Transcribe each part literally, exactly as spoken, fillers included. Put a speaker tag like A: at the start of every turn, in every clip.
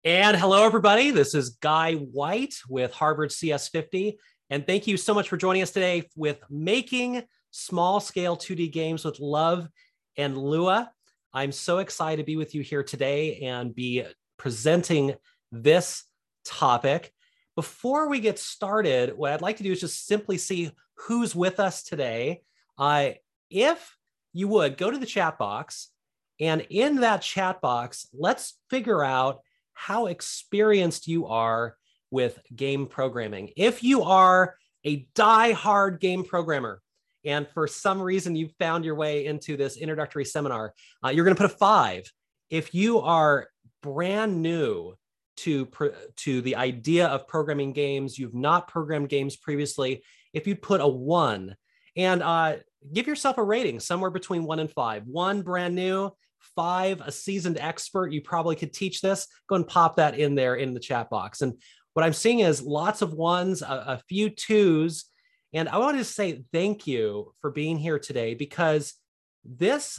A: And hello, everybody. This is Guy White with Harvard C S fifty. And thank you so much for joining us today with Making Small Scale two D Games with Love and Lua. I'm so excited to be with you here today and be presenting this topic. Before we get started, what I'd like to do is just simply see who's with us today. Uh, if you would, go to the chat box, and in that chat box, let's figure out how experienced you are with game programming. If you are a die-hard game programmer, and for some reason you found your way into this introductory seminar, uh, you're going to put a five. If you are brand new to, to the idea of programming games, you've not programmed games previously, if you put a one, and uh, give yourself a rating somewhere between one and five. One, brand new. Five, a seasoned expert, you probably could teach this. Go and pop that in there in the chat box. And what I'm seeing is lots of ones, a, a few twos. And I wanted to say thank you for being here today, because this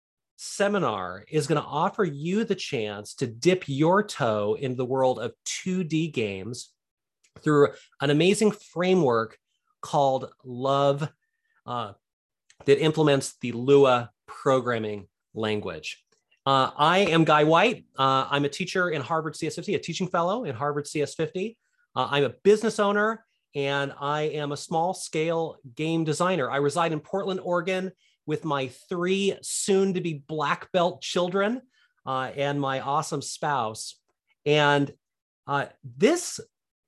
A: seminar is going to offer you the chance to dip your toe into the world of two D games through an amazing framework called Love uh, that implements the Lua programming language. Uh, I am Guy White. Uh, I'm a teacher in Harvard C S fifty, a teaching fellow in Harvard C S fifty. Uh, I'm a business owner, and I am a small scale game designer. I reside in Portland, Oregon with my three soon to be black belt children uh, and my awesome spouse. And uh, this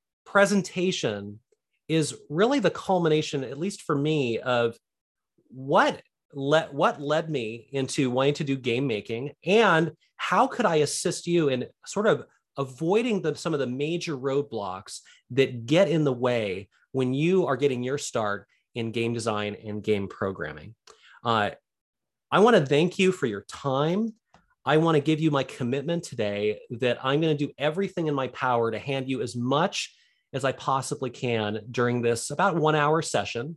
A: presentation is really the culmination, at least for me, of what Let, what led me into wanting to do game making, and how could I assist you in sort of avoiding the, some of the major roadblocks that get in the way when you are getting your start in game design and game programming. Uh, I want to thank you for your time. I want to give you my commitment today that I'm going to do everything in my power to hand you as much as I possibly can during this about one hour session.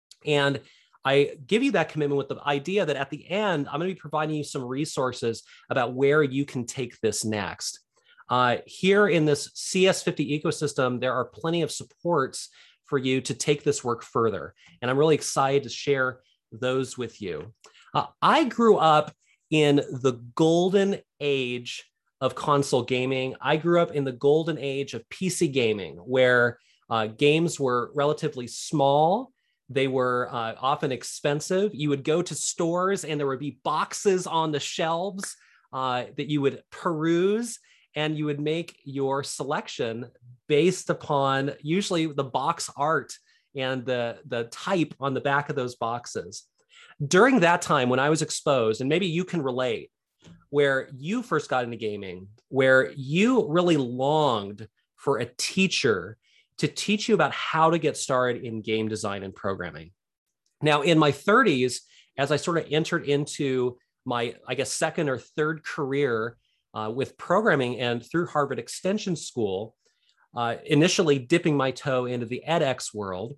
A: And I give you that commitment with the idea that at the end, I'm going to be providing you some resources about where you can take this next. Uh, here in this C S fifty ecosystem, there are plenty of supports for you to take this work further. And I'm really excited to share those with you. Uh, I grew up in the golden age of console gaming. I grew up in the golden age of P C gaming, where uh, games were relatively small. They were uh, often expensive. You would go to stores and there would be boxes on the shelves uh, that you would peruse, and you would make your selection based upon usually the box art and the, the type on the back of those boxes. During that time when I was exposed, and maybe you can relate, where you first got into gaming, where you really longed for a teacher to teach you about how to get started in game design and programming. Now, in my thirties, as I sort of entered into my, I guess, second or third career uh, with programming and through Harvard Extension School, uh, initially dipping my toe into the edX world,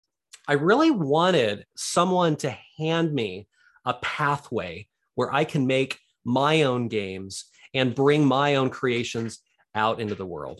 A: I really wanted someone to hand me a pathway where I can make my own games and bring my own creations out into the world.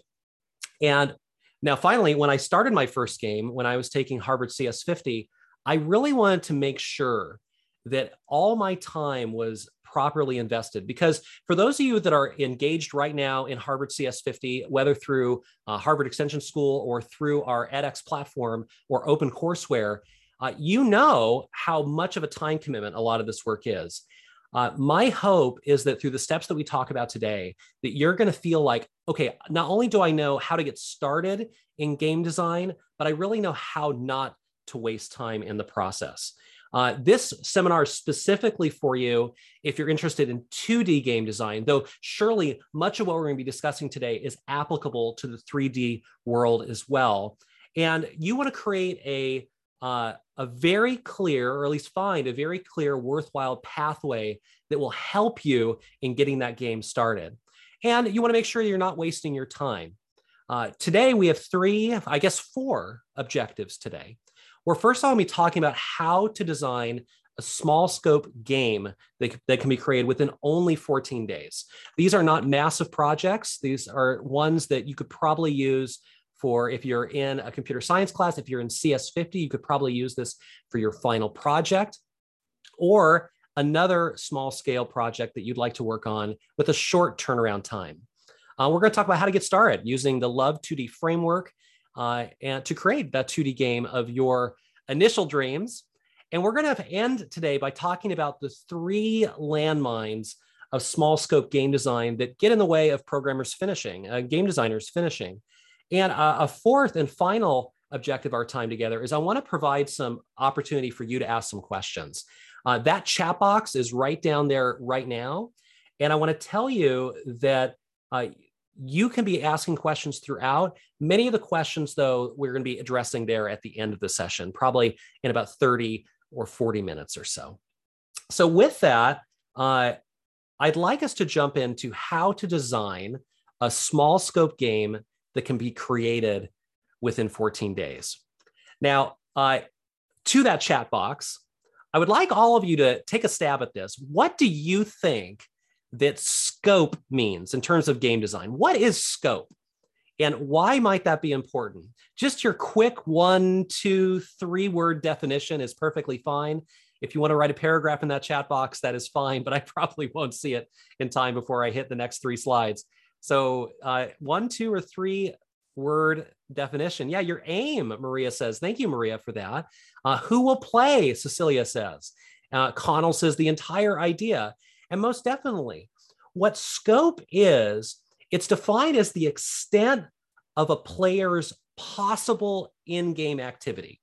A: And now, finally, when I started my first game, when I was taking Harvard C S fifty, I really wanted to make sure that all my time was properly invested. Because for those of you that are engaged right now in Harvard C S fifty, whether through uh, Harvard Extension School or through our edX platform or OpenCourseWare, uh, you know how much of a time commitment a lot of this work is. Uh, my hope is that through the steps that we talk about today, that you're going to feel like, okay, not only do I know how to get started in game design, but I really know how not to waste time in the process. Uh, this seminar is specifically for you if you're interested in two D game design, though surely much of what we're going to be discussing today is applicable to the three D world as well. And you want to create a Uh, a very clear, or at least find a very clear, worthwhile pathway that will help you in getting that game started. And you want to make sure you're not wasting your time. Uh, today, we have three, I guess four objectives today. We're first of all going to be talking about how to design a small scope game that, that can be created within only fourteen days. These are not massive projects. These are ones that you could probably use for if you're in a computer science class. If you're in C S fifty, you could probably use this for your final project, or another small scale project that you'd like to work on with a short turnaround time. Uh, we're going to talk about how to get started using the Love two D framework uh, and to create that two D game of your initial dreams. And we're going to end today by talking about the three landmines of small scope game design that get in the way of programmers finishing, uh, game designers finishing. And uh, a fourth and final objective of our time together is I want to provide some opportunity for you to ask some questions. Uh, that chat box is right down there right now. And I want to tell you that uh, you can be asking questions throughout. Many of the questions, though, we're going to be addressing there at the end of the session, probably in about thirty or forty minutes or so. So with that, uh, I'd like us to jump into how to design a small scope game that can be created within fourteen days. Now, uh, to that chat box, I would like all of you to take a stab at this. What do you think that scope means in terms of game design? What is scope? And why might that be important? Just your quick one, two, three word definition is perfectly fine. If you want to write a paragraph in that chat box, that is fine, but I probably won't see it in time before I hit the next three slides. So uh, one, two, or three word definition. Yeah, your aim, Maria says. Thank you, Maria, for that. Uh, who will play, Cecilia says. Uh, Connell says the entire idea. And most definitely, what scope is, it's defined as the extent of a player's possible in-game activity.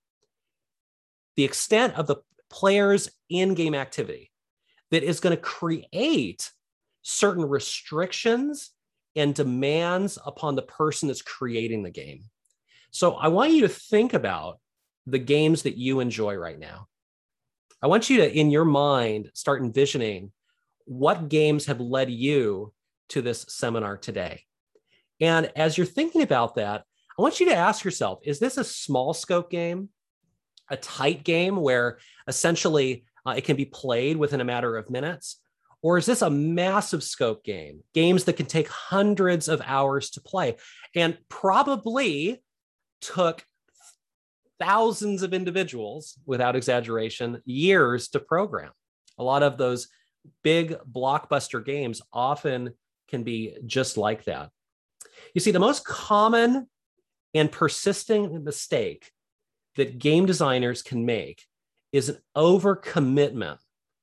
A: The extent of the player's in-game activity that is going to create certain restrictions and demands upon the person that's creating the game. So I want you to think about the games that you enjoy right now. I want you to, in your mind, start envisioning what games have led you to this seminar today. And as you're thinking about that, I want you to ask yourself, is this a small scope game, a tight game where essentially uh, it can be played within a matter of minutes? Or is this a massive scope game, games that can take hundreds of hours to play and probably took thousands of individuals, without exaggeration, years to program? A lot of those big blockbuster games often can be just like that. You see, the most common and persistent mistake that game designers can make is an overcommitment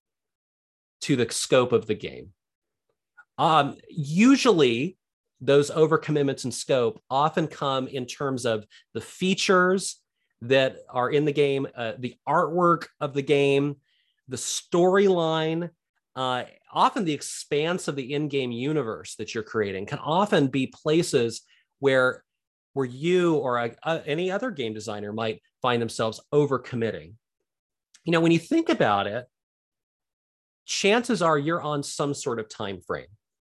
A: to the scope of the game. Um, usually, those overcommitments in scope often come in terms of the features that are in the game, uh, the artwork of the game, the storyline. Uh, often the expanse of the in-game universe that you're creating can often be places where, where you or a, a, any other game designer might find themselves overcommitting. You know, when you think about it, chances are you're on some sort of time frame.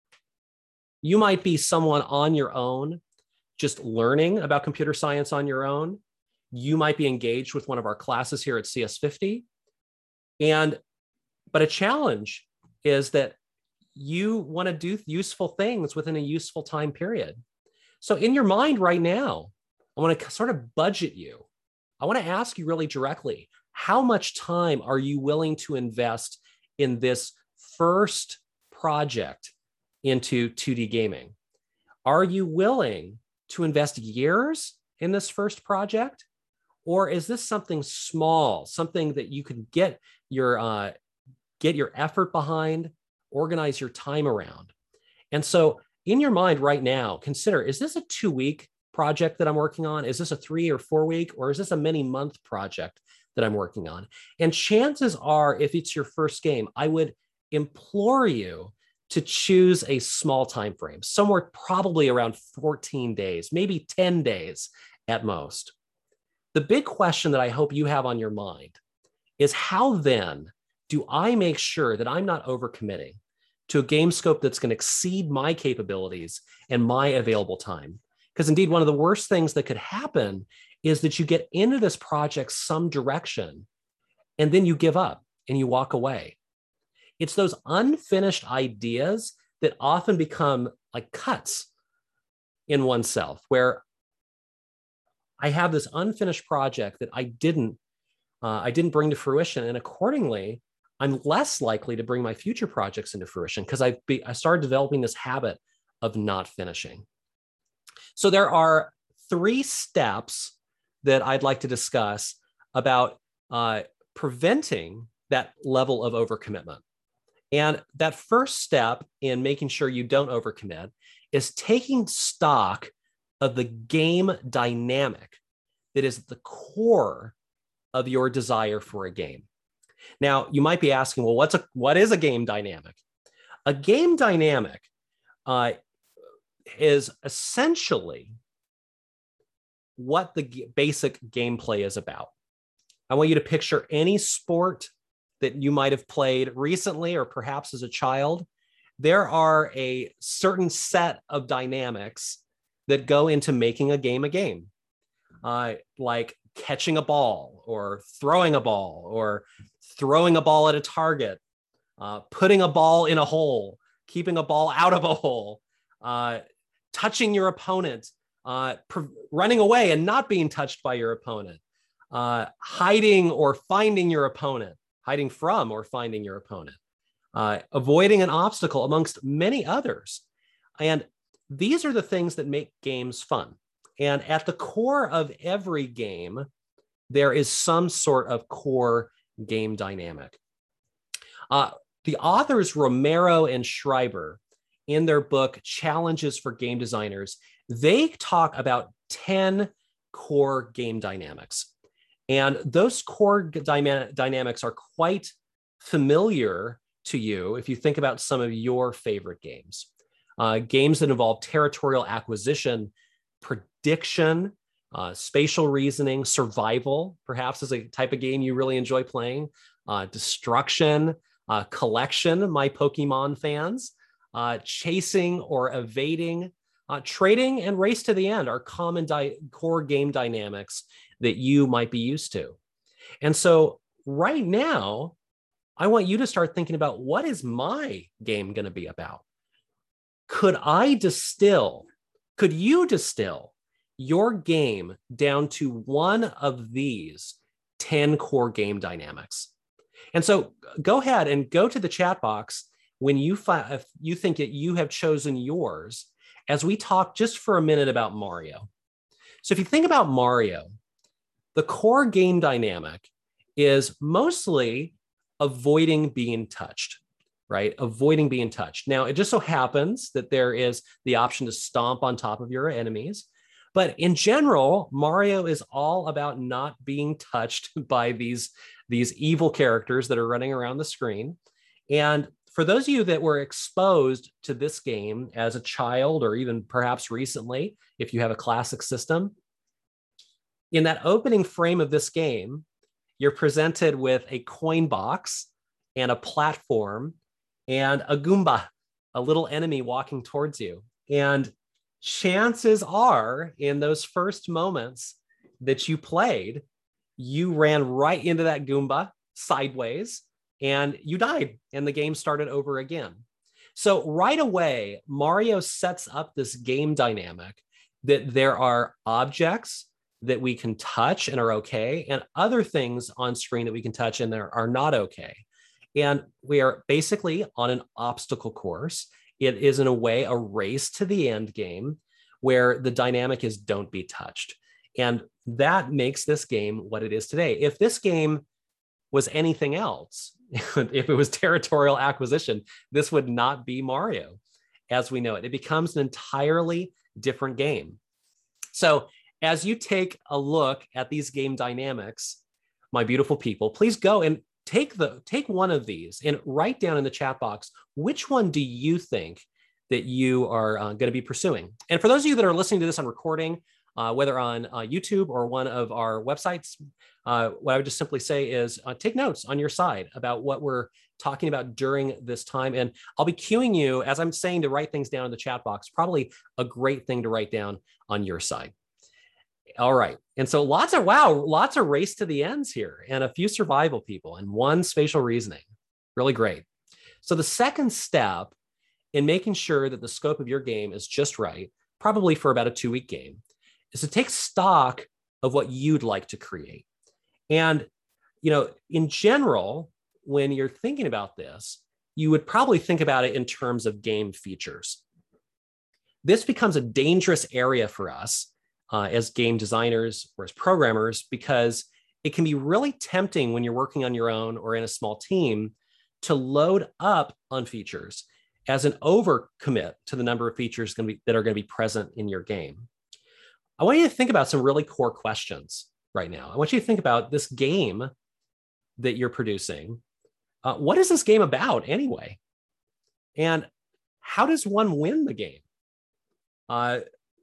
A: You might be someone on your own, just learning about computer science on your own. You might be engaged with one of our classes here at C S fifty. And, but a challenge is that you want to do useful things within a useful time period. So in your mind right now, I want to sort of budget you. I want to ask you really directly, how much time are you willing to invest in this first project into two D gaming? Are you willing to invest years in this first project? Or is this something small, something that you can get your, uh, get your effort behind, organize your time around? And so in your mind right now, consider, is this a two-week project that I'm working on? Is this a three or four week, or is this a many month project that I'm working on? And chances are, if it's your first game, I would implore you to choose a small time frame, somewhere probably around fourteen days, maybe ten days at most. The big question that I hope you have on your mind is, how then do I make sure that I'm not overcommitting to a game scope that's going to exceed my capabilities and my available time? Because indeed, one of the worst things that could happen is that you get into this project some direction and then you give up. and you walk away. It's those unfinished ideas that often become like cuts in oneself, where I have this unfinished project that I didn't, uh, I didn't bring to fruition, and accordingly, I'm less likely to bring my future projects into fruition because I've be, I started developing this habit of not finishing. So there are three steps that I'd like to discuss about uh, preventing that level of overcommitment. And that first step in making sure you don't overcommit is taking stock of the game dynamic that is at the core of your desire for a game. Now, you might be asking, well, what's a, what is a game dynamic? A game dynamic uh, is essentially what the g- basic gameplay is about. I want you to picture any sport that you might have played recently or perhaps as a child. There are a certain set of dynamics that go into making a game a game, uh, like catching a ball or throwing a ball or throwing a ball at a target, uh, putting a ball in a hole, keeping a ball out of a hole, uh, touching your opponent, uh, pr- running away and not being touched by your opponent, uh, hiding or finding your opponent, hiding from or finding your opponent, uh, avoiding an obstacle, amongst many others. And these are the things that make games fun. And at the core of every game, there is some sort of core game dynamic. Uh, the authors Romero and Schreiber, in their book, Challenges for Game Designers, they talk about ten core game dynamics. And those core dyma- dynamics are quite familiar to you if you think about some of your favorite games. Uh, games that involve territorial acquisition, prediction, uh, spatial reasoning, survival, perhaps is a type of game you really enjoy playing, uh, destruction, uh, collection, my Pokemon fans, uh, chasing or evading, uh, trading, and race to the end are common di- core game dynamics that you might be used to. And so right now, I want you to start thinking about, what is my game going to be about? Could I distill, could you distill your game down to one of these ten core game dynamics? And so go ahead and go to the chat box when you, fi- if you think that you have chosen yours, as we talk just for a minute about Mario. So if you think about Mario, the core game dynamic is mostly avoiding being touched, right? Avoiding being touched. Now, it just so happens that there is the option to stomp on top of your enemies. But in general, Mario is all about not being touched by these, these evil characters that are running around the screen. And for those of you that were exposed to this game as a child, or even perhaps recently, if you have a classic system, in that opening frame of this game, you're presented with a coin box and a platform and a Goomba, a little enemy walking towards you. And chances are, in those first moments that you played, you ran right into that Goomba sideways and you died, and the game started over again. So right away, Mario sets up this game dynamic that there are objects that we can touch and are okay, and other things on screen that we can touch and there are not okay. And we are basically on an obstacle course. It is, in a way, a race to the end game where the dynamic is don't be touched. And that makes this game what it is today. If this game was anything else, if it was territorial acquisition, this would not be Mario as we know it. It becomes an entirely different game. So as you take a look at these game dynamics, my beautiful people, please go and take the take one of these and write down in the chat box, which one do you think that you are uh, going to be pursuing? And for those of you that are listening to this on recording, uh, whether on uh, YouTube or one of our websites, uh, what I would just simply say is uh, take notes on your side about what we're talking about during this time. And I'll be cueing you, as I'm saying, to write things down in the chat box, probably a great thing to write down on your side. All right. And so lots of, wow, lots of race to the ends here and a few survival people and one spatial reasoning. Really great. So the second step in making sure that the scope of your game is just right, probably for about a two week game, is to take stock of what you'd like to create. And, you know, in general, when you're thinking about this, you would probably think about it in terms of game features. This becomes a dangerous area for us uh, as game designers or as programmers, because it can be really tempting when you're working on your own or in a small team to load up on features as an overcommit to the number of features gonna be, that are going to be present in your game. I want you to think about some really core questions right now. I want you to think about this game that you're producing. Uh, what is this game about anyway? And how does one win the game? Uh,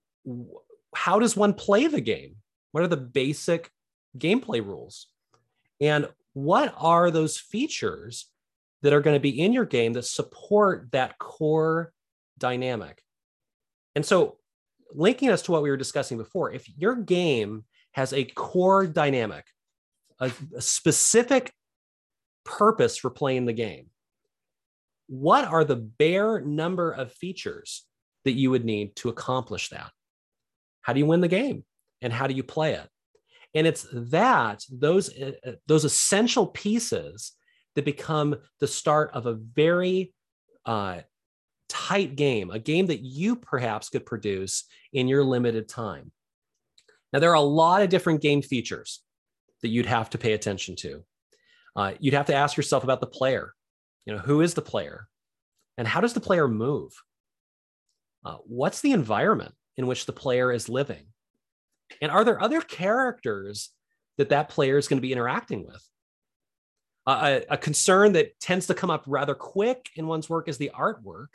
A: how does one play the game? What are the basic gameplay rules? And what are those features that are going to be in your game that support that core dynamic? And so, linking us to what we were discussing before, if your game has a core dynamic, a, a specific purpose for playing the game, what are the bare number of features that you would need to accomplish that? How do you win the game? And how do you play it? And it's that, those, uh, those essential pieces that become the start of a very uh, tight game, a game that you perhaps could produce in your limited time. Now, there are a lot of different game features that you'd have to pay attention to. Uh, you'd have to ask yourself about the player. You know, who is the player? And how does the player move? Uh, what's the environment in which the player is living? And are there other characters that that player is going to be interacting with? Uh, a, a concern that tends to come up rather quick in one's work is the artwork.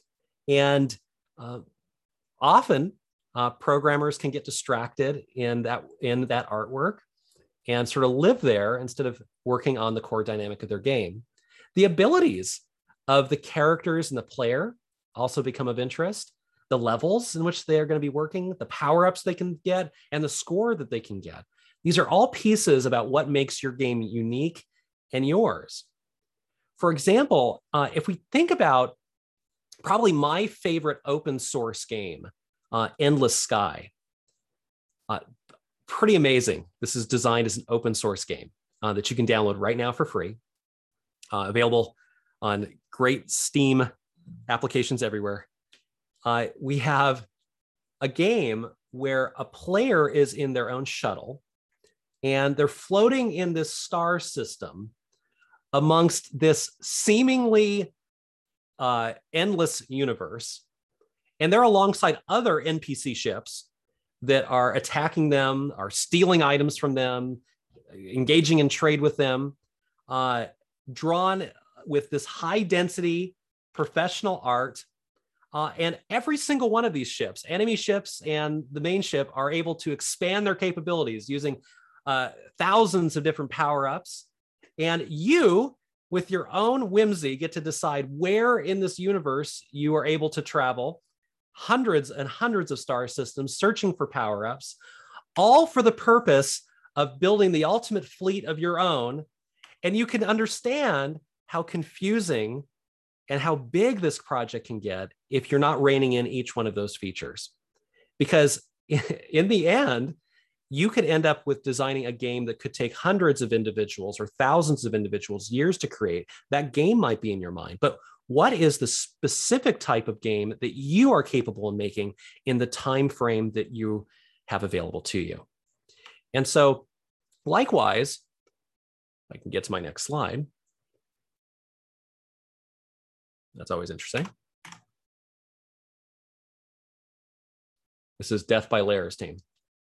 A: And uh, often uh, programmers can get distracted in that, in that artwork and sort of live there instead of working on the core dynamic of their game. The abilities of the characters and the player also become of interest. The levels in which they are going to be working, the power-ups they can get, and the score that they can get. These are all pieces about what makes your game unique and yours. For example, uh, if we think about probably my favorite open source game, uh, Endless Sky, uh, pretty amazing. This is designed as an open source game uh, that you can download right now for free, uh, available on great Steam applications everywhere. Uh, we have a game where a player is in their own shuttle and they're floating in this star system amongst this seemingly uh, endless universe. And they're alongside other N P C ships that are attacking them, are stealing items from them, engaging in trade with them, uh, drawn with this high density professional art. Uh, and every single one of these ships, enemy ships and the main ship, are able to expand their capabilities using uh, thousands of different power-ups. And you, with your own whimsy, get to decide where in this universe you are able to travel, hundreds and hundreds of star systems searching for power-ups, all for the purpose of building the ultimate fleet of your own. And you can understand how confusing and how big this project can get if you're not reining in each one of those features. Because in the end, you could end up with designing a game that could take hundreds of individuals or thousands of individuals years to create. That game might be in your mind, but what is the specific type of game that you are capable of making in the time frame that you have available to you? And so likewise, I can get to my next slide. That's always interesting. This is Death by Layers team.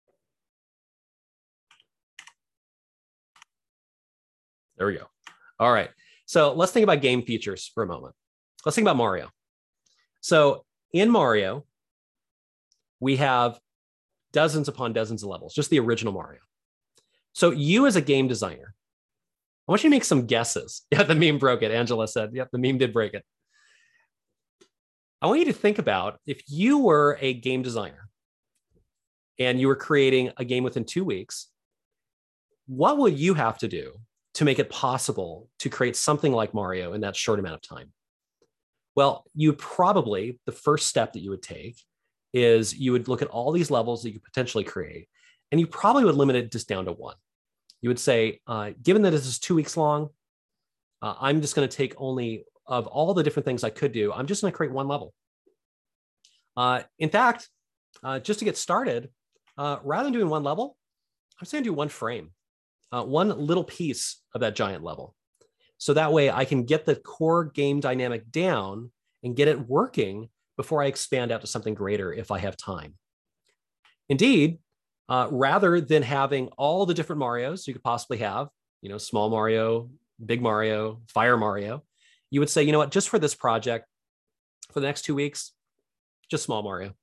A: There we go. All right. So let's think about game features for a moment. Let's think about Mario. So in Mario, we have dozens upon dozens of levels, just the original Mario. So you as a game designer, I want you to make some guesses. Yeah, the meme broke it. Angela said, yep, the meme did break it. I want you to think about if you were a game designer and you were creating a game within two weeks, what would you have to do to make it possible to create something like Mario in that short amount of time? Well, you probably, the first step that you would take is you would look at all these levels that you could potentially create, and you probably would limit it just down to one. You would say, uh, given that this is two weeks long, uh, I'm just going to take only of all the different things I could do, I'm just going to create one level. Uh, in fact, uh, just to get started, uh, rather than doing one level, I'm just going to do one frame, uh, one little piece of that giant level. So that way I can get the core game dynamic down and get it working before I expand out to something greater if I have time. Indeed, uh, rather than having all the different Marios you could possibly have, you know, small Mario, big Mario, Fire Mario, you would say, you know what, just for this project, for the next two weeks, just small Mario.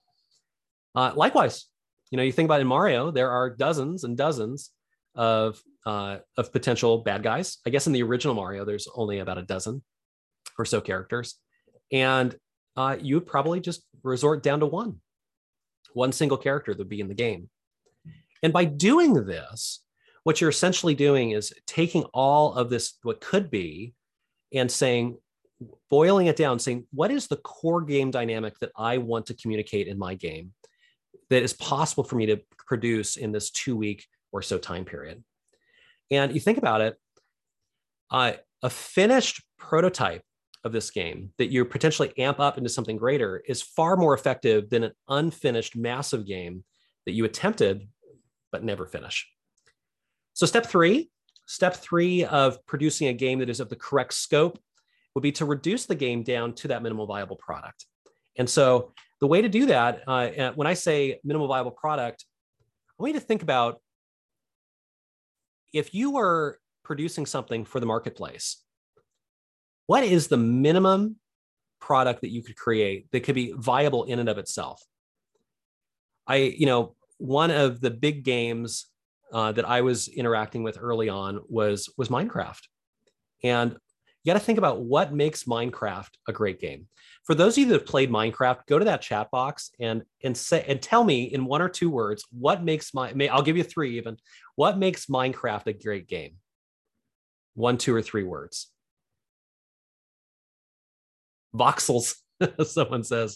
A: Uh, likewise, you know, you think about in Mario, there are dozens and dozens of, uh, of potential bad guys. I guess in the original Mario, there's only about a dozen or so characters. And uh, you would probably just resort down to one, one single character that would be in the game. And by doing this, what you're essentially doing is taking all of this, what could be, and saying, boiling it down, saying, what is the core game dynamic that I want to communicate in my game that is possible for me to produce in this two week or so time period? And you think about it, uh, a finished prototype of this game that you potentially amp up into something greater is far more effective than an unfinished massive game that you attempted but never finish. So step three, step three of producing a game that is of the correct scope would be to reduce the game down to that minimal viable product. And so the way to do that, uh, when I say minimal viable product, I want you to think about if you were producing something for the marketplace, what is the minimum product that you could create that could be viable in and of itself? I, you know, one of the big games uh, that I was interacting with early on was, was Minecraft. And you got to think about what makes Minecraft a great game. For those of you that have played Minecraft, go to that chat box and, and say, and tell me in one or two words, what makes my, I'll give you three even, what makes Minecraft a great game? One, two, or three words. Voxels, someone says.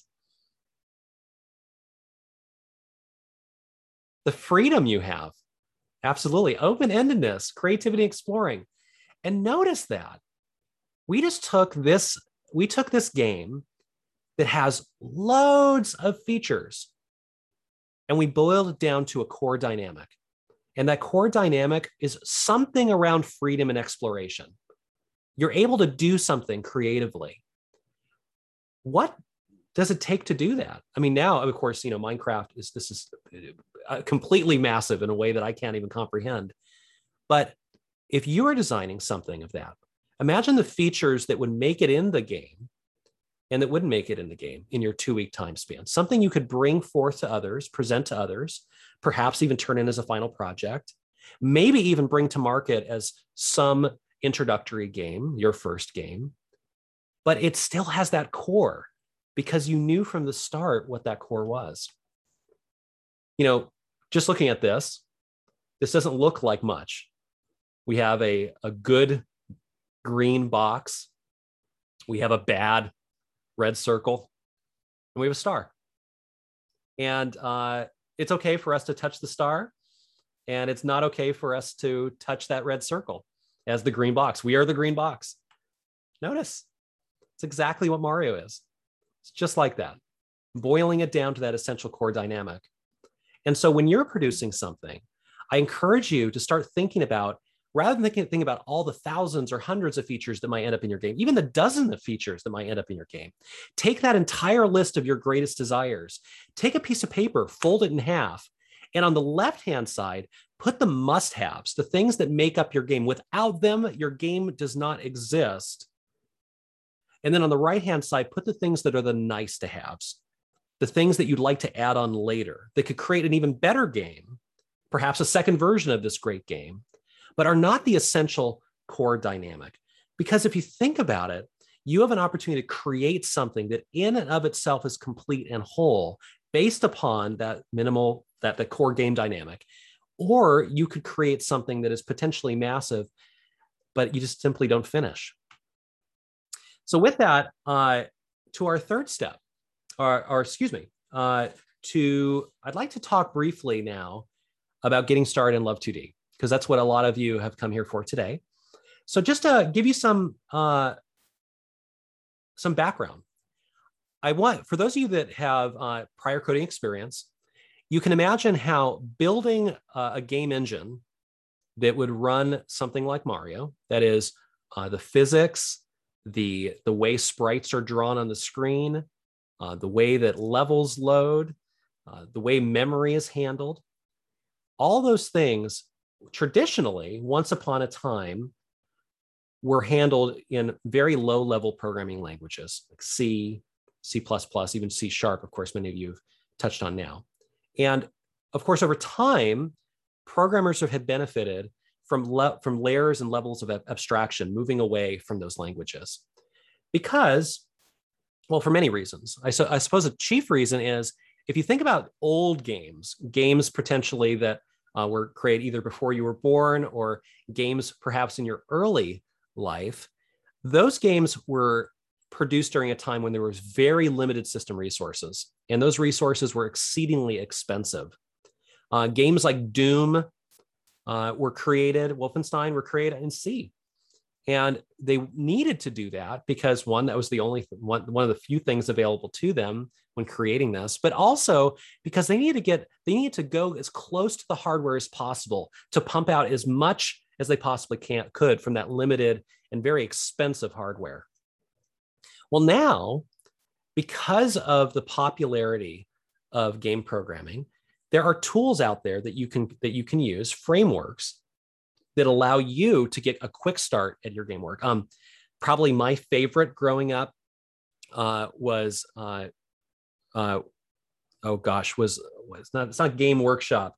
A: The freedom you have, absolutely. Open-endedness, creativity, exploring. And notice that we just took this, we took this game that has loads of features and we boiled it down to a core dynamic. And that core dynamic is something around freedom and exploration. You're able to do something creatively. What does it take to do that? I mean, now, of course, you know, Minecraft is, this is completely massive in a way that I can't even comprehend. But if you are designing something of that, imagine the features that would make it in the game and that wouldn't make it in the game in your two-week time span. Something you could bring forth to others, present to others, perhaps even turn in as a final project, maybe even bring to market as some introductory game, your first game. But it still has that core because you knew from the start what that core was. You know, just looking at this, this doesn't look like much. We have a, a good green box. We have a bad red circle, and we have a star. And uh, it's okay for us to touch the star, and it's not okay for us to touch that red circle as the green box. We are the green box. Notice, it's exactly what Mario is. It's just like that, boiling it down to that essential core dynamic. And so when you're producing something, I encourage you to start thinking about, rather than thinking, thinking about all the thousands or hundreds of features that might end up in your game, even the dozen of features that might end up in your game, take that entire list of your greatest desires, take a piece of paper, fold it in half, and on the left-hand side, put the must-haves, the things that make up your game. Without them, your game does not exist. And then on the right-hand side, put the things that are the nice-to-haves, the things that you'd like to add on later that could create an even better game, perhaps a second version of this great game, but are not the essential core dynamic. Because if you think about it, you have an opportunity to create something that in and of itself is complete and whole based upon that minimal that the core game dynamic, or you could create something that is potentially massive, but you just simply don't finish. So with that, uh, to our third step, or, or excuse me, uh, to I'd like to talk briefly now about getting started in Love two D, because that's what a lot of you have come here for today. So just to give you some uh, some background, I want, for those of you that have uh, prior coding experience, you can imagine how building uh, a game engine that would run something like Mario, that is uh, the physics, the, the way sprites are drawn on the screen, uh, the way that levels load, uh, the way memory is handled, all those things traditionally, once upon a time, were handled in very low level programming languages like C, C plus plus, even C sharp, of course, many of you have touched on now. And of course, over time, programmers have benefited from, le- from layers and levels of abstraction, moving away from those languages. Because, well, for many reasons. I, so, I suppose a chief reason is, if you think about old games, games potentially that uh, were created either before you were born or games perhaps in your early life, those games were produced during a time when there was very limited system resources, and those resources were exceedingly expensive. Uh, games like Doom uh, were created, Wolfenstein were created in C, and they needed to do that because, one, that was the only th- one, one of the few things available to them when creating this, but also because they needed to get they needed to go as close to the hardware as possible to pump out as much as they possibly can could from that limited and very expensive hardware. Well, now, because of the popularity of game programming, there are tools out there that you can that you can use, frameworks that allow you to get a quick start at your game work. Um, probably my favorite growing up uh, was, uh, uh, oh gosh, was, was not it's not Game Workshop.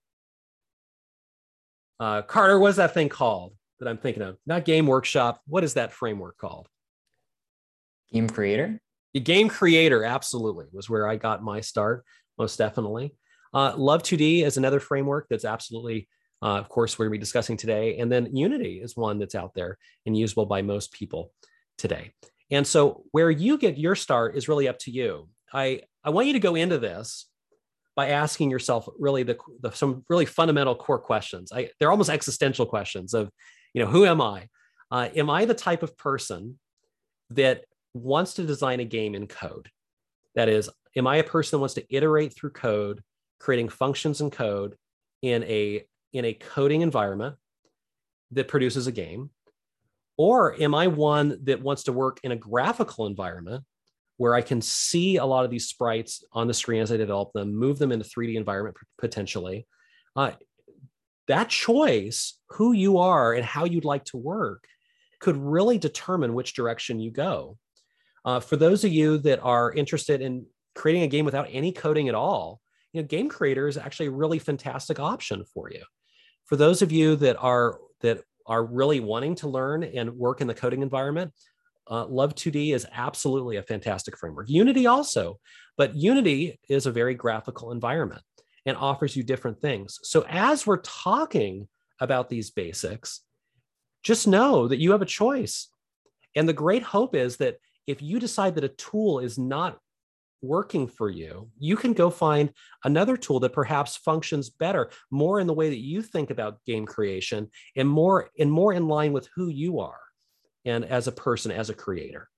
A: Uh, Carter, what's that thing called that I'm thinking of? Not Game Workshop. What is that framework called?
B: Game Creator?
A: The Game Creator, absolutely, was where I got my start, most definitely. Uh, Love two D is another framework that's absolutely, uh, of course, we're going to be discussing today. And then Unity is one that's out there and usable by most people today. And so where you get your start is really up to you. I, I want you to go into this by asking yourself really the, the some really fundamental core questions. I, they're almost existential questions of, you know, who am I? Uh, am I the type of person that wants to design a game in code? That is, am I a person that wants to iterate through code, creating functions in code in a, in a coding environment that produces a game? Or am I one that wants to work in a graphical environment where I can see a lot of these sprites on the screen as I develop them, move them into three D environment potentially? Uh, that choice, who you are and how you'd like to work, could really determine which direction you go. Uh, for those of you that are interested in creating a game without any coding at all, you know, Game Creator is actually a really fantastic option for you. For those of you that are that are really wanting to learn and work in the coding environment, uh, Love two D is absolutely a fantastic framework. Unity also, but Unity is a very graphical environment and offers you different things. So as we're talking about these basics, just know that you have a choice. And the great hope is that if you decide that a tool is not working for you, you can go find another tool that perhaps functions better, more in the way that you think about game creation and more, and more in line with who you are and as a person, as a creator.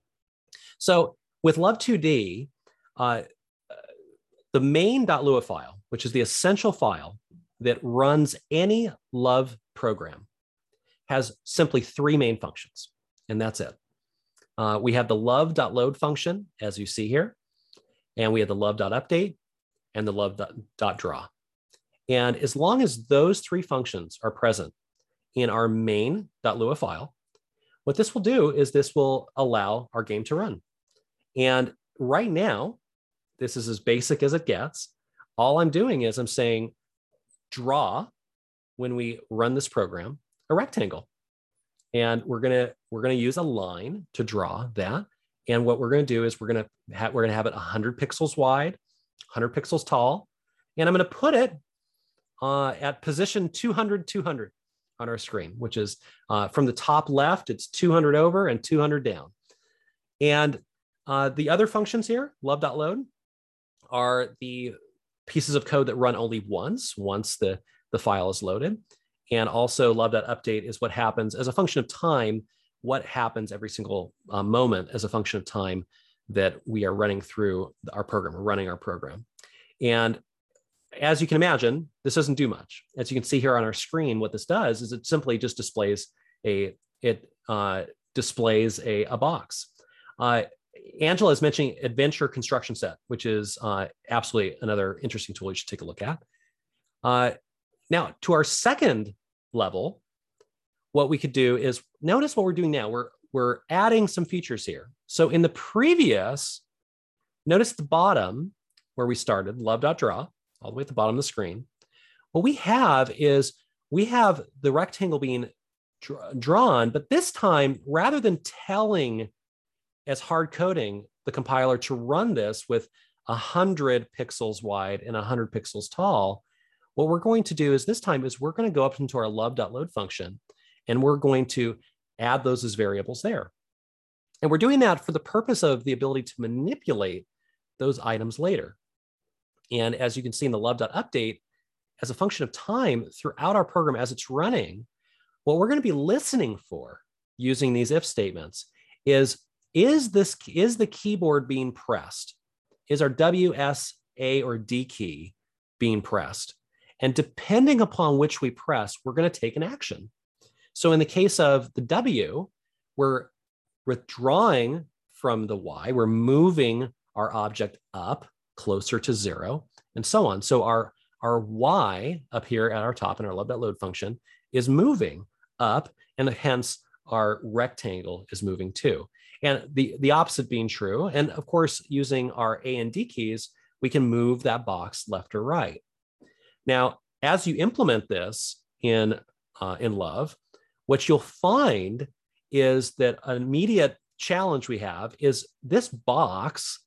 A: So with Love two D, uh, the main.lua file, which is the essential file that runs any Love program, has simply three main functions, and that's it. Uh, we have the love.load function, as you see here, and we have the love.update and the love.draw. And as long as those three functions are present in our main.lua file, what this will do is this will allow our game to run. And right now, this is as basic as it gets. All I'm doing is I'm saying draw, when we run this program, a rectangle. And we're gonna we're gonna use a line to draw that. And what we're gonna do is we're gonna have we're gonna have it one hundred pixels wide, one hundred pixels tall, And I'm going to put it uh, at position two hundred, two hundred on our screen, which is uh, from the top left, it's two hundred over and two hundred down. And uh, the other functions here, love.load, are the pieces of code that run only once, once the, the file is loaded. And also love.update is what happens as a function of time, what happens every single uh, moment as a function of time that we are running through our program, or running our program. And as you can imagine, this doesn't do much. As you can see here on our screen, what this does is it simply just displays a, it uh, displays a, a box. Uh, Angela is mentioning Adventure Construction Set, which is uh, absolutely another interesting tool you should take a look at. Uh, now, to our second level, what we could do is, notice what we're doing now. We're, we're adding some features here. So in the previous, notice the bottom where we started, love.draw, all the way at the bottom of the screen. What we have is we have the rectangle being dr- drawn, but this time, rather than telling as hard coding the compiler to run this with one hundred pixels wide and one hundred pixels tall, what we're going to do is this time is we're going to go up into our love.load function, and we're going to add those as variables there. And we're doing that for the purpose of the ability to manipulate those items later. And as you can see in the love.update, as a function of time throughout our program as it's running, what we're going to be listening for using these if statements is, is this, is the keyboard being pressed? Is our W, S, A, or D key being pressed? And depending upon which we press, we're going to take an action. So in the case of the W, we're withdrawing from the Y, we're moving our object up closer to zero, and so on. So our, our Y up here at our top in our love.load function is moving up, and hence our rectangle is moving too. And the, the opposite being true. And of course, using our A and D keys, we can move that box left or right. Now, as you implement this in, uh, in Love, what you'll find is that an immediate challenge we have is this box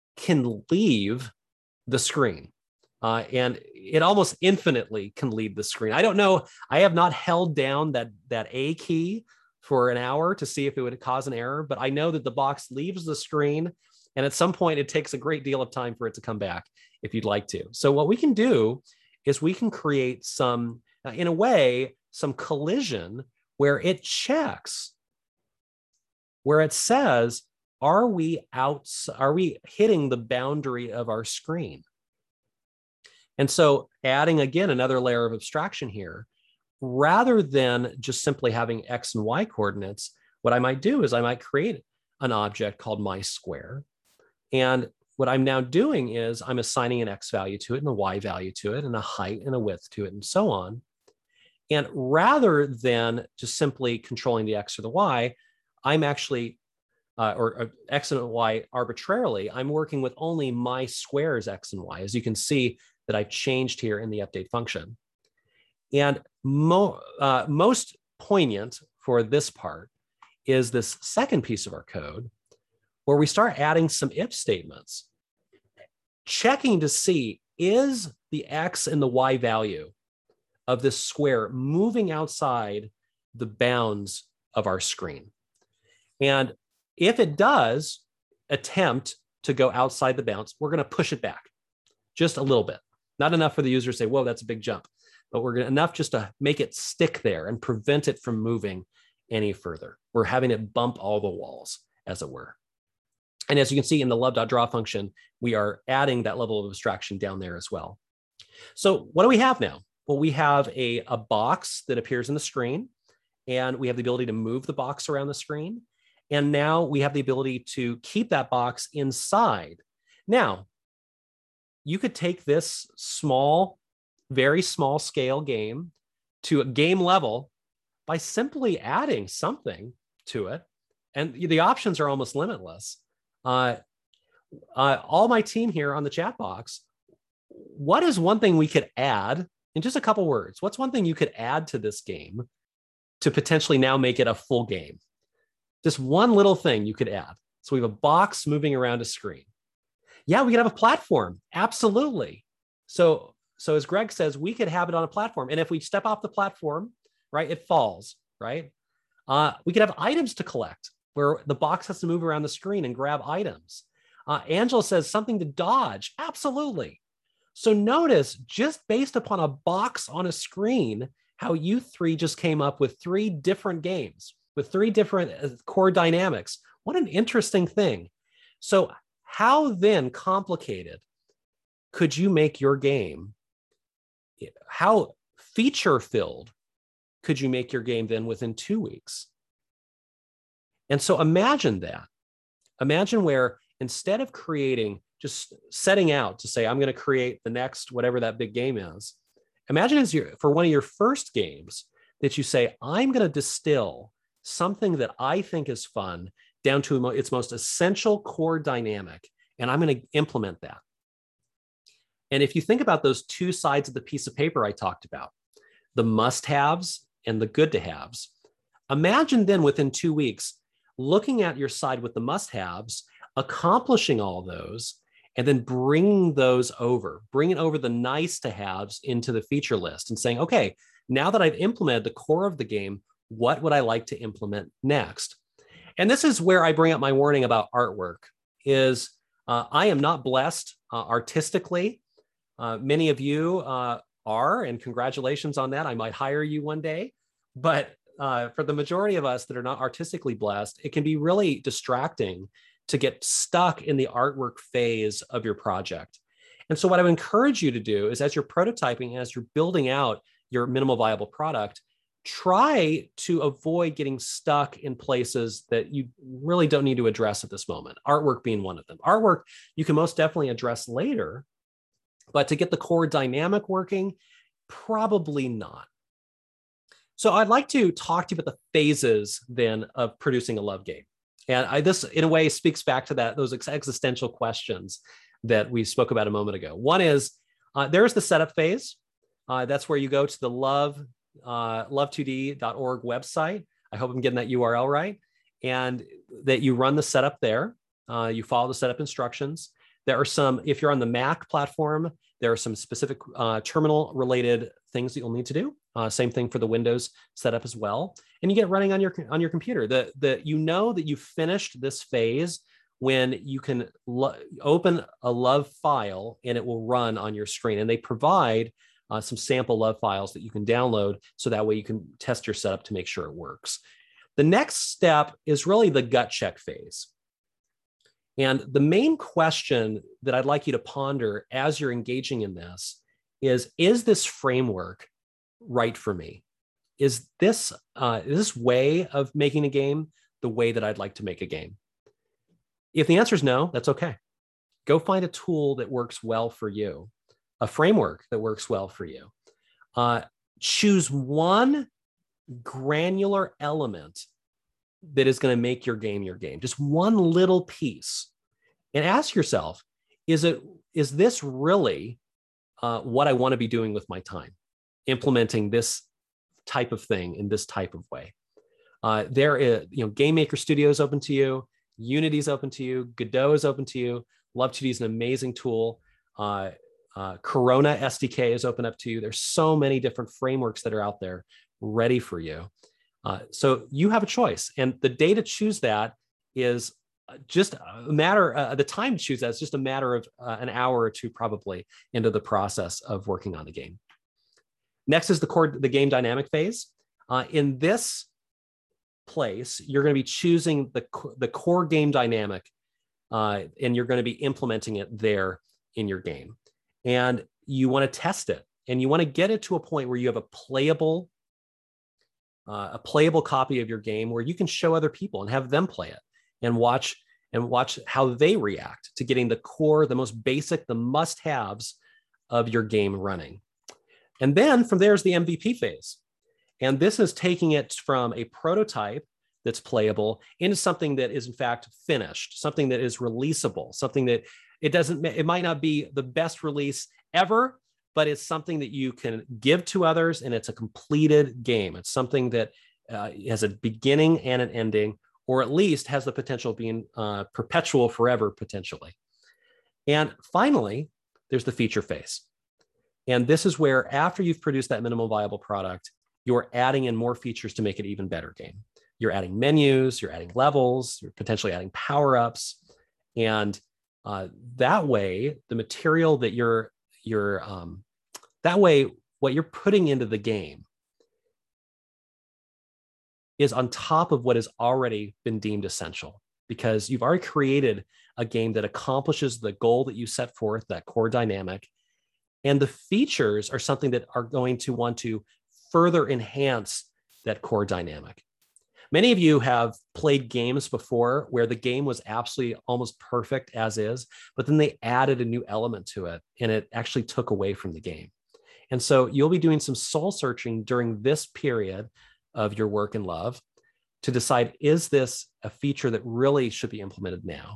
A: can leave the screen. Uh, and it almost infinitely can leave the screen. I don't know, I have not held down that, that A key for an hour to see if it would cause an error, but I know that the box leaves the screen, and at some point it takes a great deal of time for it to come back if you'd like to. So what we can do is we can create some, uh, in a way, some collision where it checks, where it says, are we out, are we hitting the boundary of our screen? And so adding, again, another layer of abstraction here, rather than just simply having X and Y coordinates, what I might do is I might create an object called my square. And what I'm now doing is I'm assigning an X value to it and a Y value to it and a height and a width to it and so on. And rather than just simply controlling the X or the Y, I'm actually, uh, or, or X and Y arbitrarily, I'm working with only my squares X and Y, as you can see that I've changed here in the update function. And mo uh, most poignant for this part is this second piece of our code, where we start adding some if statements, checking to see, is the X and the Y value of this square moving outside the bounds of our screen? And if it does attempt to go outside the bounds, we're going to push it back just a little bit. Not enough for the user to say, whoa, that's a big jump, but we're going to enough just to make it stick there and prevent it from moving any further. We're having it bump all the walls, as it were. And as you can see in the love.draw function, we are adding that level of abstraction down there as well. So what do we have now? Well, we have a, a box that appears in the screen, and we have the ability to move the box around the screen. And now we have the ability to keep that box inside. Now, you could take this small, very small scale game to a game level by simply adding something to it. And the options are almost limitless. Uh, uh, all my team here on the chat box, what is one thing we could add in just a couple words? What's one thing you could add to this game to potentially now make it a full game? Just one little thing you could add. So we have a box moving around a screen. Yeah, we could have a platform. Absolutely. So so as Greg says, we could have it on a platform. And if we step off the platform, right, it falls, right? Uh, we could have items to collect where the box has to move around the screen and grab items. Uh, Angela says something to dodge. Absolutely. So notice, just based upon a box on a screen, how you three just came up with three different games with three different core dynamics. What an interesting thing. So how then complicated could you make your game? How feature-filled could you make your game then within two weeks? And so imagine that. Imagine where instead of creating, just setting out to say, I'm going to create the next, whatever that big game is, imagine as your, for one of your first games that you say, I'm going to distill something that I think is fun down to its most essential core dynamic, and I'm going to implement that. And if you think about those two sides of the piece of paper I talked about, the must-haves and the good-to-haves, imagine then within two weeks, looking at your side with the must-haves, accomplishing all those, and then bringing those over, bringing over the nice-to-haves into the feature list and saying, okay, now that I've implemented the core of the game, what would I like to implement next? And this is where I bring up my warning about artwork, is uh, I am not blessed uh, artistically. Uh, many of you uh, are, and congratulations on that. I might hire you one day. But uh, for the majority of us that are not artistically blessed, it can be really distracting to get stuck in the artwork phase of your project. And so what I would encourage you to do is, as you're prototyping, as you're building out your minimal viable product, try to avoid getting stuck in places that you really don't need to address at this moment, artwork being one of them. Artwork you can most definitely address later, but to get the core dynamic working, probably not. So I'd like to talk to you about the phases then of producing a love game. And I, this, in a way, speaks back to that, those existential questions that we spoke about a moment ago. One is, uh, there's the setup phase. Uh, that's where you go to the love, uh, love two d dot org website. I hope I'm getting that U R L right. And that you run the setup there. Uh, you follow the setup instructions. There are some, if you're on the Mac platform, there are some specific uh, terminal related things that you'll need to do. Uh, same thing for the Windows setup as well. And you get it running on your, on your computer. The, the, you know that you've finished this phase when you can lo- open a love file and it will run on your screen. And they provide uh, some sample love files that you can download, so that way you can test your setup to make sure it works. The next step is really the gut check phase. And the main question that I'd like you to ponder as you're engaging in this is, is this framework right for me? Is this, uh, is this way of making a game the way that I'd like to make a game? If the answer is no, that's okay. Go find a tool that works well for you, a framework that works well for you. Uh, choose one granular element that is going to make your game your game, just one little piece. And ask yourself, is it, is this really uh, what I want to be doing with my time? Implementing this type of thing in this type of way. Uh, there is, you know, Game Maker Studio is open to you. Unity is open to you. Godot is open to you. love two d is an amazing tool. Uh, uh, Corona S D K is open up to you. There's so many different frameworks that are out there ready for you. Uh, so you have a choice. And the day to choose that is just a matter, uh, the time to choose that is just a matter of uh, an hour or two probably into the process of working on the game. Next is the core, the game dynamic phase. Uh, in this place, you're going to be choosing the, the core game dynamic, uh, and you're going to be implementing it there in your game. And you want to test it, and you want to get it to a point where you have a playable, uh, a playable copy of your game where you can show other people and have them play it and watch and watch how they react to getting the core, the most basic, the must-haves of your game running. And then from there is the M V P phase. And this is taking it from a prototype that's playable into something that is in fact finished, something that is releasable, something that it doesn't, it might not be the best release ever, but it's something that you can give to others, and it's a completed game. It's something that uh, has a beginning and an ending, or at least has the potential of being uh, perpetual forever, potentially. And finally, there's the feature phase. And this is where, after you've produced that minimum viable product, you're adding in more features to make it even better game. You're adding menus, you're adding levels, you're potentially adding power-ups. And uh, that way, the material that you're, you're um, that way, what you're putting into the game is on top of what has already been deemed essential, because you've already created a game that accomplishes the goal that you set forth, that core dynamic. And the features are something that are going to want to further enhance that core dynamic. Many of you have played games before where the game was absolutely almost perfect as is, but then they added a new element to it and it actually took away from the game. And so you'll be doing some soul searching during this period of your work and love to decide, is this a feature that really should be implemented now?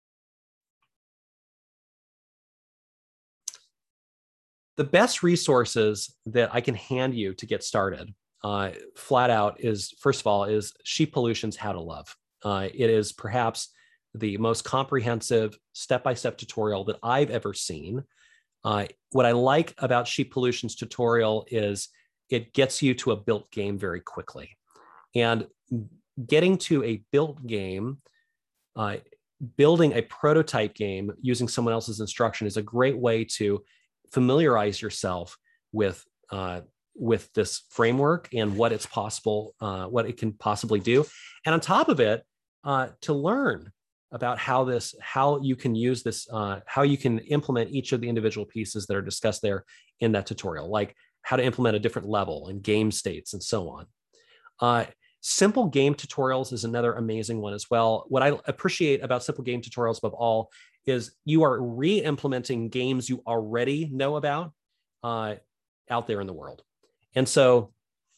A: The best resources that I can hand you to get started, uh, flat out, is, first of all, is Sheep Pollution's How to Love. Uh, it is perhaps the most comprehensive step-by-step tutorial that I've ever seen. Uh, what I like about Sheep Pollution's tutorial is it gets you to a built game very quickly. And getting to a built game, uh, building a prototype game using someone else's instruction is a great way to familiarize yourself with uh, with this framework and what it's possible, uh, what it can possibly do, and on top of it, uh, to learn about how this, how you can use this, uh, how you can implement each of the individual pieces that are discussed there in that tutorial, like how to implement a different level and game states and so on. Uh, Simple game tutorials is another amazing one as well. What I appreciate about simple game tutorials above all is you are re-implementing games you already know about uh, out there in the world. And so,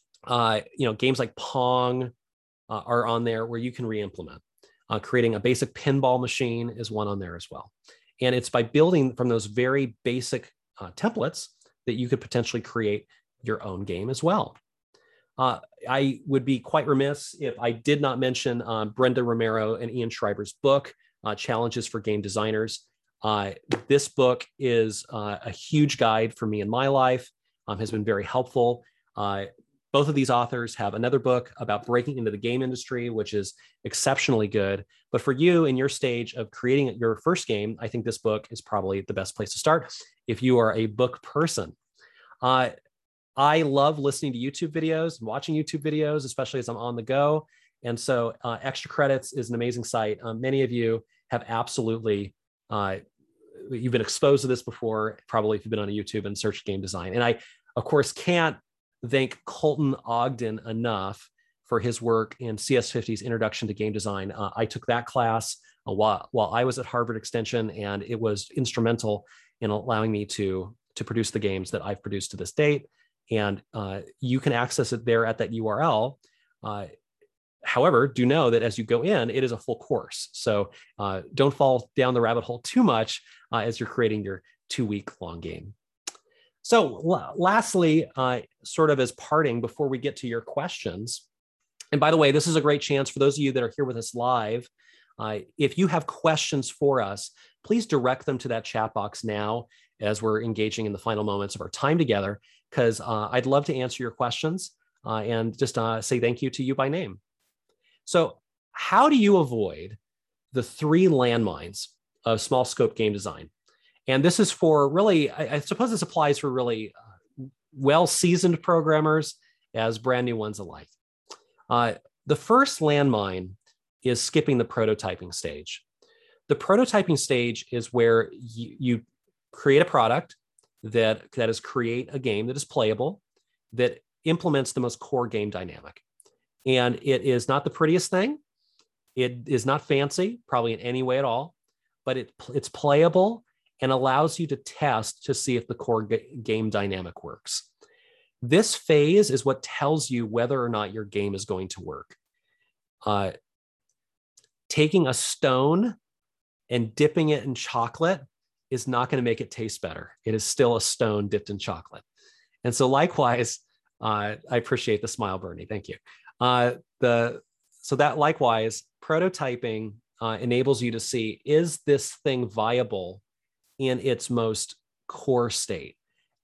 A: uh, you know, games like Pong uh, are on there where you can re-implement. Uh, creating a basic pinball machine is one on there as well. And it's by building from those very basic uh, templates that you could potentially create your own game as well. Uh, I would be quite remiss if I did not mention uh, Brenda Romero and Ian Schreiber's book, uh, Challenges for Game Designers. Uh, this book is uh, a huge guide for me in my life, um, has been very helpful. Uh, both of these authors have another book about breaking into the game industry, which is exceptionally good. But for you in your stage of creating your first game, I think this book is probably the best place to start if you are a book person. Uh, I love listening to YouTube videos and watching YouTube videos, especially as I'm on the go. And so uh, Extra Credits is an amazing site. Um, many of you have absolutely, uh, you've been exposed to this before, probably if you've been on YouTube and searched game design. And I, of course, can't thank Colton Ogden enough for his work in C S fifty's Introduction to Game Design. Uh, I took that class uh, while, while I was at Harvard Extension, and it was instrumental in allowing me to, to produce the games that I've produced to this date. And uh, you can access it there at that U R L. Uh, however, do know that as you go in, it is a full course. So uh, don't fall down the rabbit hole too much uh, as you're creating your two-week long game. So lastly, uh, sort of as parting before we get to your questions, and by the way, this is a great chance for those of you that are here with us live. Uh, if you have questions for us, please direct them to that chat box now as we're engaging in the final moments of our time together, because uh, I'd love to answer your questions uh, and just uh, say thank you to you by name. So how do you avoid the three landmines of small scope game design? And this is for really, I, I suppose this applies for really uh, well-seasoned programmers as brand new ones alike. Uh, the first landmine is skipping the prototyping stage. The prototyping stage is where you, you create a product that, that is create a game that is playable, that implements the most core game dynamic. And it is not the prettiest thing. It is not fancy, probably in any way at all, but it, it's playable and allows you to test to see if the core game dynamic works. This phase is what tells you whether or not your game is going to work. Uh, taking a stone and dipping it in chocolate is not going to make it taste better. It is still a stone dipped in chocolate. And so likewise, uh, I appreciate the smile, Bernie. Thank you. Uh, the, so that likewise, prototyping uh, enables you to see, is this thing viable in its most core state?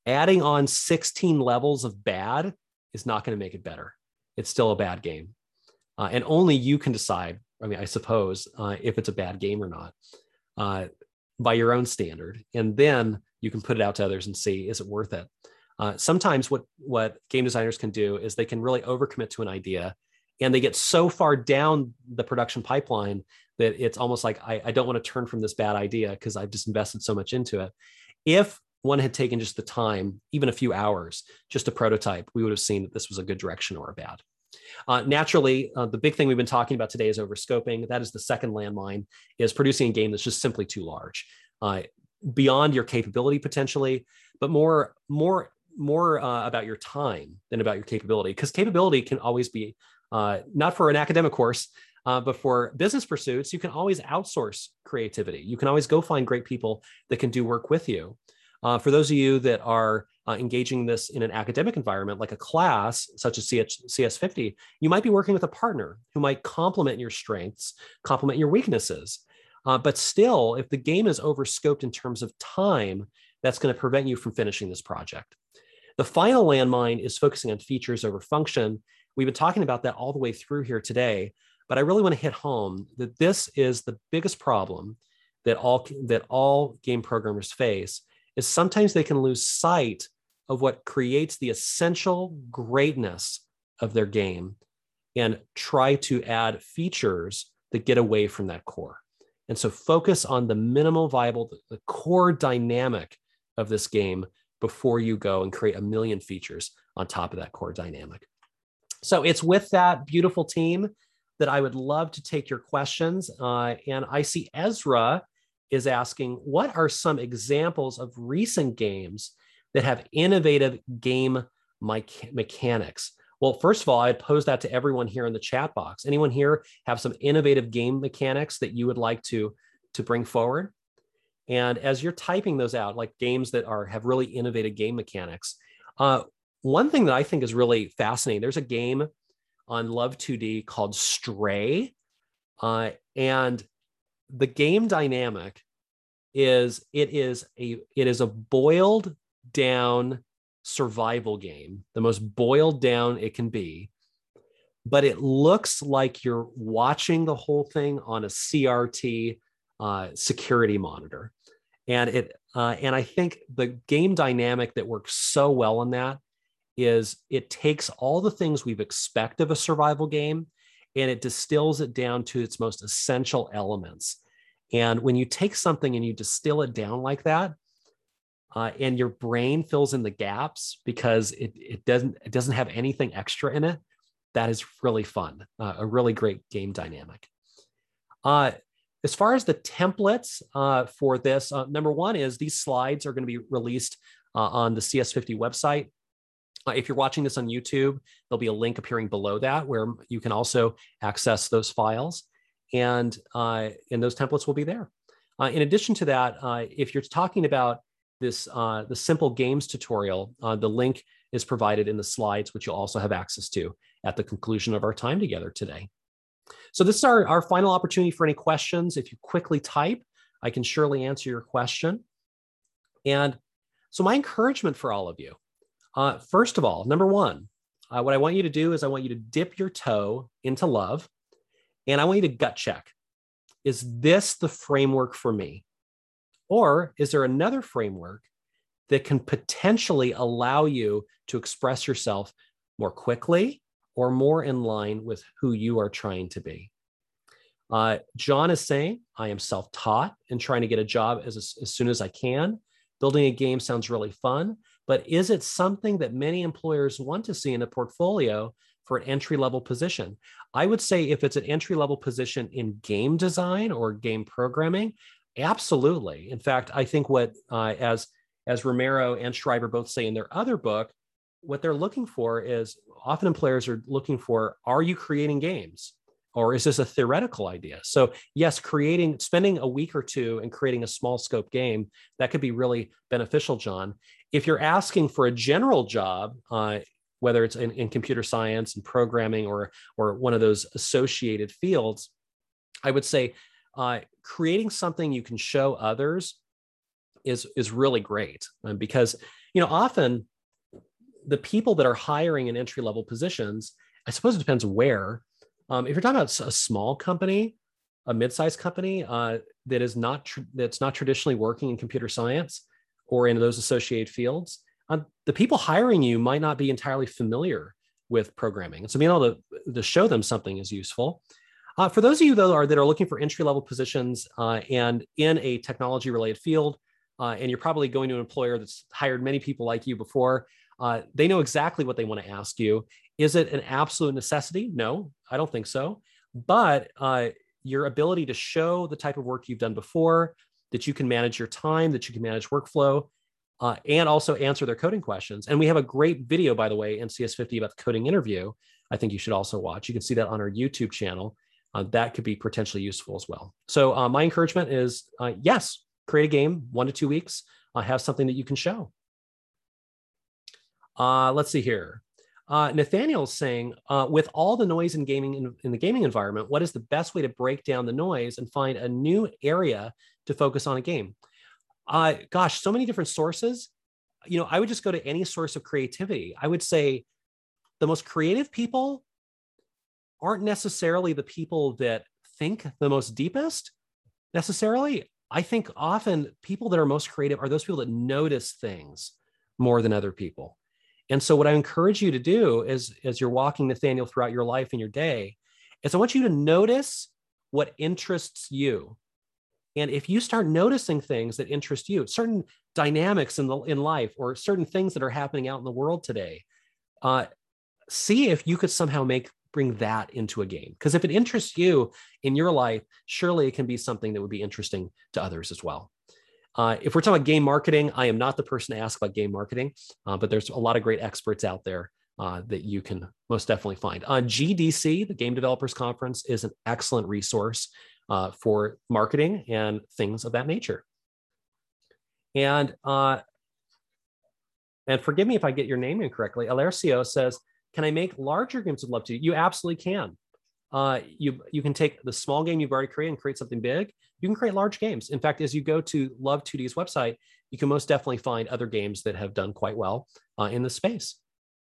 A: Adding on sixteen levels of bad is not going to make it better. It's still a bad game. Uh, and only you can decide, I mean, I suppose, uh, if it's a bad game or not, uh, by your own standard. And then you can put it out to others and see, is it worth it? Uh, sometimes what, what game designers can do is they can really overcommit to an idea, and they get so far down the production pipeline that it's almost like, I, I don't want to turn from this bad idea because I've just invested so much into it. If one had taken just the time, even a few hours, just to prototype, we would have seen that this was a good direction or a bad. Uh, naturally, uh, the big thing we've been talking about today is overscoping. That is the second landmine, is producing a game that's just simply too large, uh, beyond your capability potentially, but more, more, more uh, about your time than about your capability. Because capability can always be, uh, not for an academic course, uh, but for business pursuits, you can always outsource creativity. You can always go find great people that can do work with you. Uh, for those of you that are uh, engaging this in an academic environment, like a class such as C S fifty, you might be working with a partner who might complement your strengths, complement your weaknesses. Uh, but still, if the game is overscoped in terms of time, that's going to prevent you from finishing this project. The final landmine is focusing on features over function. We've been talking about that all the way through here today, but I really want to hit home that this is the biggest problem that all, that all game programmers face, is sometimes they can lose sight of what creates the essential greatness of their game and try to add features that get away from that core. And so focus on the minimal viable, the core dynamic of this game before you go and create a million features on top of that core dynamic. So it's with that beautiful team that I would love to take your questions. Uh, and I see Ezra is asking, what are some examples of recent games that have innovative game me- mechanics? Well, first of all, I'd pose that to everyone here in the chat box. Anyone here have some innovative game mechanics that you would like to, to bring forward? And as you're typing those out, like games that are have really innovative game mechanics, uh, one thing that I think is really fascinating, there's a game on Love two D called Stray, uh, and the game dynamic is it is a it is a boiled down survival game, the most boiled down it can be, but it looks like you're watching the whole thing on a C R T uh, security monitor, and it uh, and I think the game dynamic that works so well in that is it takes all the things we've expect of a survival game and it distills it down to its most essential elements. And when you take something and you distill it down like that, uh, and your brain fills in the gaps because it, it doesn't it doesn't have anything extra in it, that is really fun, uh, a really great game dynamic. Uh, as far as the templates uh, for this, uh, number one is these slides are going to be released uh, on the C S fifty website. Uh, if you're watching this on YouTube, there'll be a link appearing below that where you can also access those files. And, uh, and those templates will be there. Uh, in addition to that, uh, if you're talking about this, uh, the simple games tutorial, uh, the link is provided in the slides, which you'll also have access to at the conclusion of our time together today. So this is our, our final opportunity for any questions. If you quickly type, I can surely answer your question. And so my encouragement for all of you, uh, first of all, number one, uh, what I want you to do is I want you to dip your toe into love. And I want you to gut check. Is this the framework for me? Or is there another framework that can potentially allow you to express yourself more quickly or more in line with who you are trying to be? Uh, John is saying, I am self-taught and trying to get a job as, as soon as I can. Building a game sounds really fun, but is it something that many employers want to see in a portfolio for an entry-level position? I would say if it's an entry-level position in game design or game programming, absolutely. In fact, I think what, uh, as, as Romero and Schreiber both say in their other book, what they're looking for is, often employers are looking for, are you creating games? Or is this a theoretical idea? So yes, creating, spending a week or two and creating a small scope game, that could be really beneficial, John. If you're asking for a general job, uh, whether it's in, in computer science and programming or, or one of those associated fields, I would say uh, creating something you can show others is, is really great. Um, because, you know, often the people that are hiring in entry-level positions, I suppose it depends where. Um, if you're talking about a small company, a mid-sized company uh, that is not tr- that's not traditionally working in computer science or in those associated fields, um, the people hiring you might not be entirely familiar with programming. And so being able to, to show them something is useful. Uh, for those of you, though, are, that are looking for entry-level positions uh, and in a technology-related field, uh, and you're probably going to an employer that's hired many people like you before, uh, they know exactly what they want to ask you. Is it an absolute necessity? No, I don't think so. But uh, your ability to show the type of work you've done before, that you can manage your time, that you can manage workflow, uh, and also answer their coding questions. And we have a great video, by the way, in C S fifty about the coding interview. I think you should also watch. You can see that on our YouTube channel. Uh, that could be potentially useful as well. So uh, my encouragement is, uh, yes, create a game, one to two weeks, uh, have something that you can show. Uh, let's see here. Uh, Nathaniel's saying, uh, with all the noise in gaming in, in the gaming environment, what is the best way to break down the noise and find a new area to focus on a game? Uh, gosh, so many different sources. You know, I would just go to any source of creativity. I would say the most creative people aren't necessarily the people that think the most deepest necessarily. I think often people that are most creative are those people that notice things more than other people. And so what I encourage you to do is, as you're walking, Nathaniel, throughout your life and your day, is I want you to notice what interests you. And if you start noticing things that interest you, certain dynamics in the in life or certain things that are happening out in the world today, uh, see if you could somehow make bring that into a game. Because if it interests you in your life, surely it can be something that would be interesting to others as well. Uh, if we're talking about game marketing, I am not the person to ask about game marketing, uh, but there's a lot of great experts out there uh, that you can most definitely find. Uh, G D C, the Game Developers Conference, is an excellent resource uh, for marketing and things of that nature. And uh, and forgive me if I get your name incorrectly. Alercio says, can I make larger games? I'd love to. You absolutely can. Uh, you, you can take the small game you've already created and create something big. You can create large games. In fact, as you go to Love two D's website, you can most definitely find other games that have done quite well uh, in this space.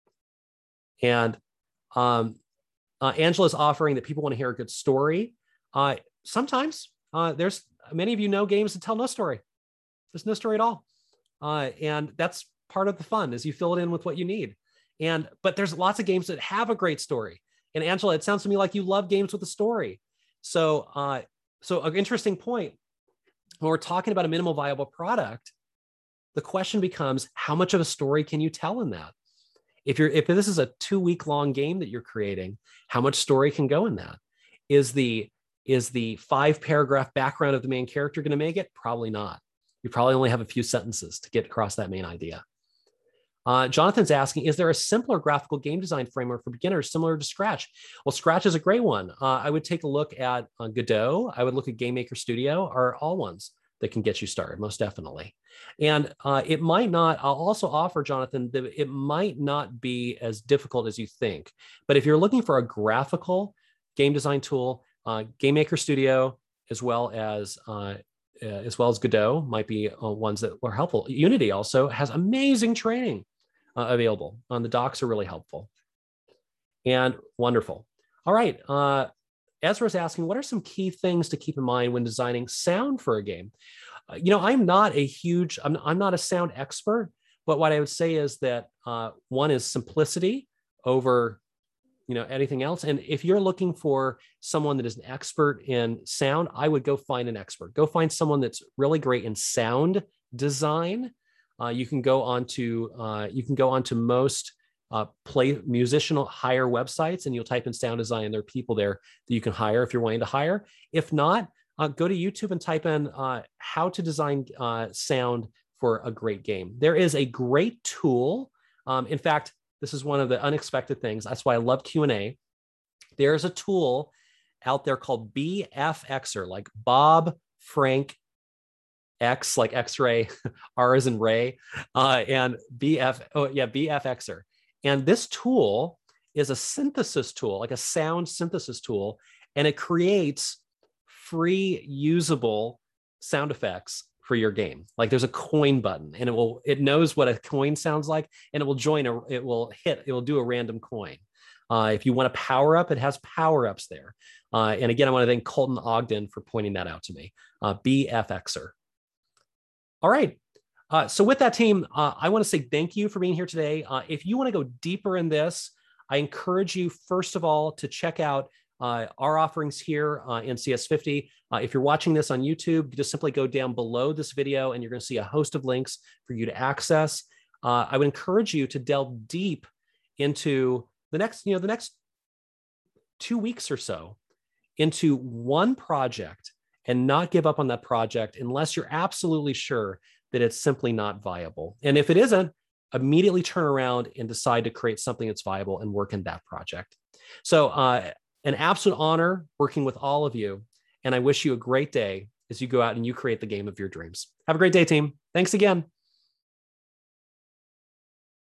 A: And um, uh, Angela's offering that people want to hear a good story. Uh, sometimes uh, there's many of you know games that tell no story. There's no story at all. Uh, and that's part of the fun, is you fill it in with what you need. And but there's lots of games that have a great story. And Angela, it sounds to me like you love games with a story. So, uh, so an interesting point, when we're talking about a minimal viable product, the question becomes, how much of a story can you tell in that? If you're, if this is a two week long game that you're creating, how much story can go in that? Is the, is the five paragraph background of the main character going to make it? Probably not. You probably only have a few sentences to get across that main idea. Uh, Jonathan's asking, is there a simpler graphical game design framework for beginners similar to Scratch? Well, Scratch is a great one. Uh, I would take a look at uh, Godot. I would look at GameMaker Studio, are all ones that can get you started, most definitely. And uh, it might not, I'll also offer, Jonathan, that it might not be as difficult as you think. But if you're looking for a graphical game design tool, uh, GameMaker Studio, as well as uh, uh, as well as Godot, might be uh, ones that are helpful. Unity also has amazing training Uh, available on the docs, are really helpful and wonderful. All right. Uh, Ezra's asking, what are some key things to keep in mind when designing sound for a game? Uh, you know, I'm not a huge, I'm, I'm not a sound expert, but what I would say is that uh, one is simplicity over, you know, anything else. And if you're looking for someone that is an expert in sound, I would go find an expert. Go find someone that's really great in sound design. Uh, you can go on to uh, you can go on to most uh, play musicianal hire websites, and you'll type in sound design, and there are people there that you can hire if you're wanting to hire. If not, uh, go to YouTube and type in uh, how to design uh, sound for a great game. There is a great tool. Um, in fact, this is one of the unexpected things. That's why I love Q and A. There's a tool out there called BFXer, like Bob, Frank, X, like X-ray, R as in Ray, uh, and B F, oh yeah, BFXer. And this tool is a synthesis tool, like a sound synthesis tool, and it creates free usable sound effects for your game. Like there's a coin button, and it will, it knows what a coin sounds like, and it will join a, it will hit, it will do a random coin. Uh, if you want a power up, it has power ups there. Uh, and again, I want to thank Colton Ogden for pointing that out to me. Uh, B F Xer. All right. Uh, so with that, team, uh, I want to say thank you for being here today. Uh, if you want to go deeper in this, I encourage you, first of all, to check out uh, our offerings here uh, in C S fifty. Uh, if you're watching this on YouTube, you just simply go down below this video and you're going to see a host of links for you to access. Uh, I would encourage you to delve deep into the next, you know, the next two weeks or so into one project and not give up on that project unless you're absolutely sure that it's simply not viable. And if it isn't, immediately turn around and decide to create something that's viable and work in that project. So uh, an absolute honor working with all of you. And I wish you a great day as you go out and you create the game of your dreams. Have a great day, team. Thanks again.